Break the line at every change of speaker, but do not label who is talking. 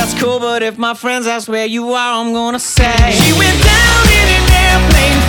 that's cool, but if my friends ask where you are, I'm gonna say she went down in an airplane